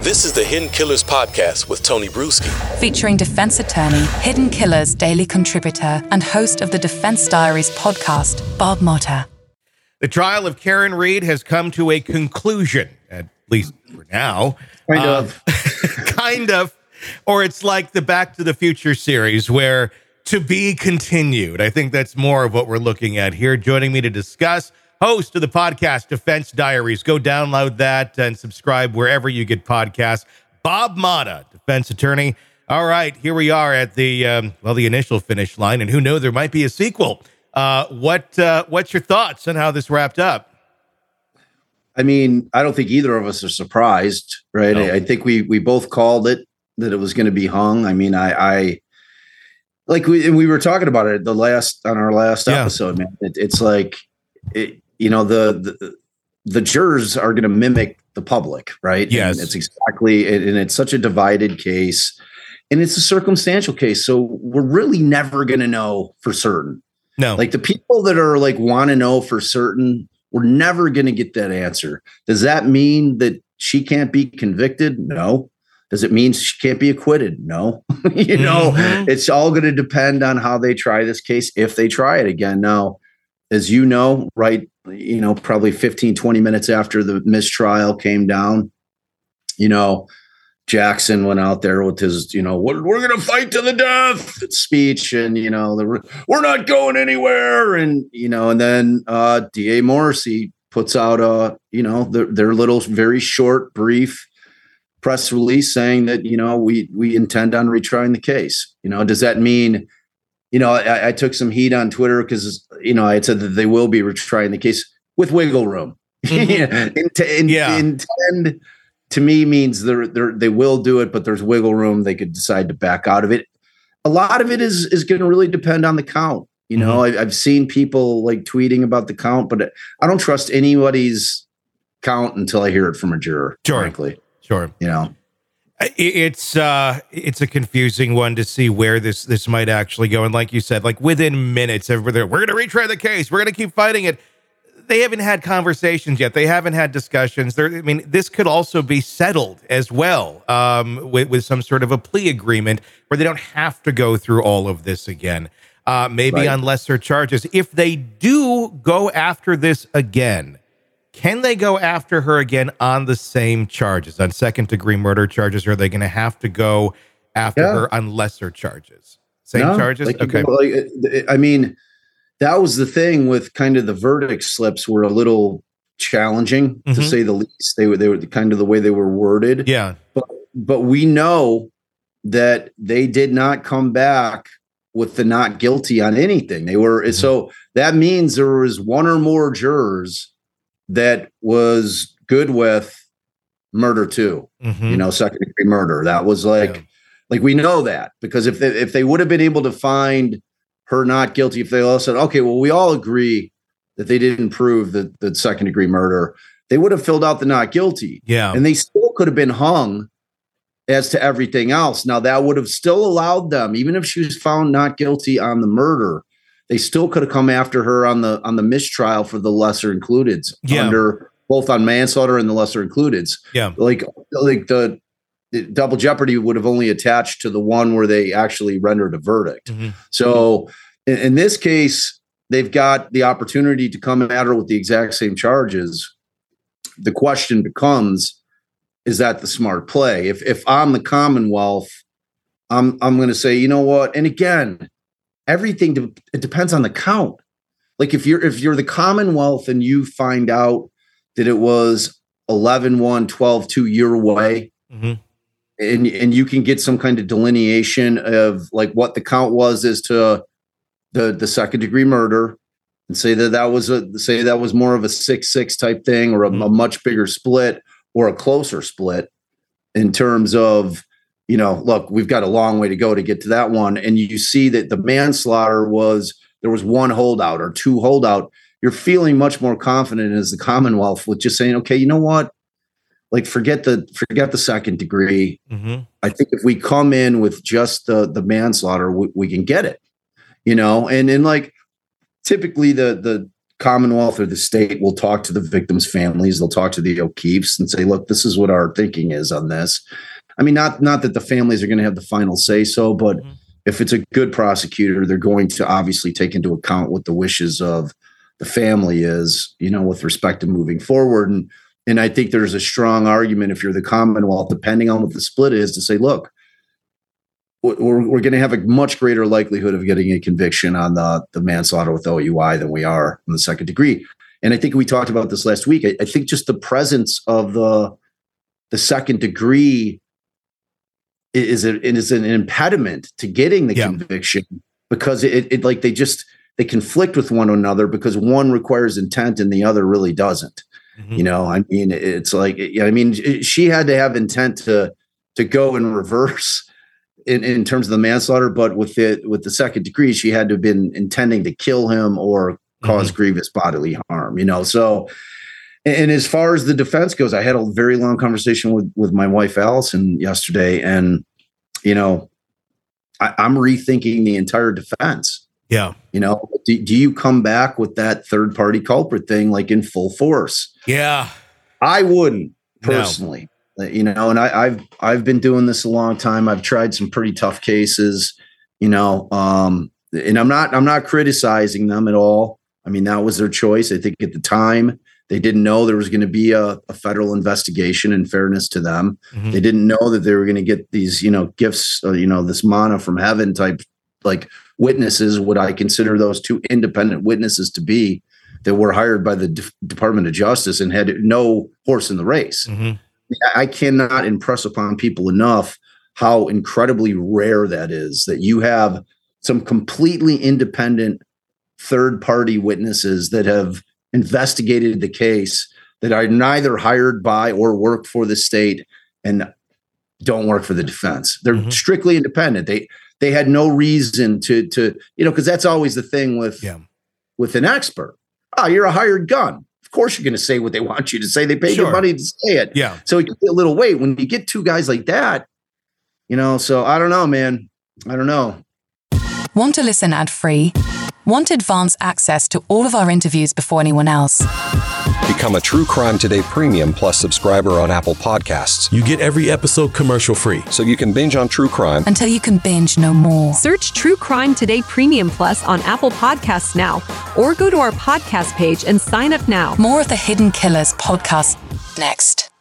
This is the Hidden Killers podcast with Tony Bruschi. Featuring defense attorney, Hidden Killers daily contributor, and host of the Defense Diaries podcast, Bob Motta. The trial of Karen Read has come to a conclusion, at least for now. Kind of. Kind of. Or it's like the Back to the Future series where to be continued. I think that's more of what we're looking at here. Joining me to discuss, host of the podcast Defense Diaries. Go download that and subscribe wherever you get podcasts. Bob Motta, defense attorney. All right, here we are at the initial finish line, and who knows, there might be a sequel. What's your thoughts on how this wrapped up? I mean, I don't think either of us are surprised, right? No. I think we both called it that it was going to be hung. I mean, I like we were talking about it on our last episode, man. It's like the jurors are going to mimic the public, right? Yes, and it's exactly, and it's such a divided case, and it's a circumstantial case, so we're really never going to know for certain. No, like the people that are like want to know for certain, we're never going to get that answer. Does that mean that she can't be convicted? No. Does it mean she can't be acquitted? No. It's all going to depend on how they try this case, if they try it again. Now, as you know, right, probably 15, 20 minutes after the mistrial came down, Jackson went out there with his, we're going to fight to the death speech. And, we're not going anywhere. And, and then DA Morrissey puts out, their little very short, brief press release saying that, we intend on retrying the case. Does that mean, I took some heat on Twitter because, I had said that they will be retrying the case with wiggle room. Mm-hmm. Intend to me means they will do it, but there's wiggle room. They could decide to back out of it. A lot of it is going to really depend on the count. I've seen people like tweeting about the count, but I don't trust anybody's count until I hear it from a juror. Sure. Frankly. Sure. It's a confusing one to see where this might actually go. And like you said, like within minutes, everybody, we're going to retry the case. We're going to keep fighting it. They haven't had conversations yet. They haven't had discussions. This could also be settled as well with some sort of a plea agreement where they don't have to go through all of this again. Maybe right. On lesser charges. If they do go after this again, can they go after her again on the same charges, on second-degree murder charges, or are they going to have to go after her on lesser charges? Same charges? Okay. That was the thing with kind of the verdict slips were a little challenging, to say the least. They were kind of the way they were worded. Yeah. But we know that they did not come back with the not guilty on anything. They were so that means there was one or more jurors that was good with murder too, second degree murder. That was like we know that because if they would have been able to find her not guilty, if they all said, okay, well, we all agree that they didn't prove that second degree murder, they would have filled out the not guilty. Yeah. And they still could have been hung as to everything else. Now that would have still allowed them, even if she was found not guilty on the murder, they still could have come after her on the mistrial for the lesser includeds, under both on manslaughter and the lesser includeds. Yeah. Like the double jeopardy would have only attached to the one where they actually rendered a verdict. Mm-hmm. So in this case, they've got the opportunity to come at her with the exact same charges. The question becomes, is that the smart play? If I'm the Commonwealth, I'm going to say, you know what? And again, everything it depends on the count. Like if you're the Commonwealth and you find out that it was 11-1, 12-2 your way, and you can get some kind of delineation of like what the count was as to the second degree murder, and say that was more of a 6-6 type thing, or a much bigger split, or a closer split in terms of, look, we've got a long way to go to get to that one. And you see that the manslaughter there was one holdout or two holdout. You're feeling much more confident as the Commonwealth with just saying, okay, you know what? Like forget the second degree. I think if we come in with just the manslaughter, we can get it, and like typically the Commonwealth or the state will talk to the victims' families. They'll talk to the O'Keefes and say, look, this is what our thinking is on this. I mean, not that the families are going to have the final say so, but if it's a good prosecutor, they're going to obviously take into account what the wishes of the family is, with respect to moving forward. And I think there's a strong argument, if you're the Commonwealth, depending on what the split is, to say, look, we're going to have a much greater likelihood of getting a conviction on the manslaughter with OUI than we are on the second degree. And I think we talked about this last week. I think just the presence of the second degree is an impediment to getting the conviction, because it like they conflict with one another, because one requires intent and the other really doesn't. I mean, it's like, she had to have intent to go in reverse in terms of the manslaughter, but with the second degree, she had to have been intending to kill him or cause grievous bodily harm, So, and as far as the defense goes, I had a very long conversation with my wife, Allison, yesterday. And, I'm rethinking the entire defense. Yeah. Do you come back with that third party culprit thing, like in full force? Yeah. I wouldn't personally. And I've been doing this a long time. I've tried some pretty tough cases, and I'm not criticizing them at all. I mean, that was their choice. I think at the time they didn't know there was going to be a federal investigation, in fairness to them. They didn't know that they were going to get these, gifts, this manna from heaven type, like witnesses, what I consider those two independent witnesses to be, that were hired by the Department of Justice and had no horse in the race. I cannot impress upon people enough how incredibly rare that is, that you have some completely independent third-party witnesses that have investigated the case, that are neither hired by or work for the state and don't work for the defense. They're strictly independent. They had no reason to because that's always the thing with an expert. Oh, you're a hired gun. Of course you're going to say what they want you to say. They pay you money to say it. Yeah. So it can be a little weight when you get two guys like that, so I don't know, man. I don't know. Want to listen ad-free? Want advanced access to all of our interviews before anyone else? Become a True Crime Today Premium Plus subscriber on Apple Podcasts. You get every episode commercial free, so you can binge on true crime until you can binge no more. Search True Crime Today Premium Plus on Apple Podcasts now, or go to our podcast page and sign up now. More of the Hidden Killers podcast next.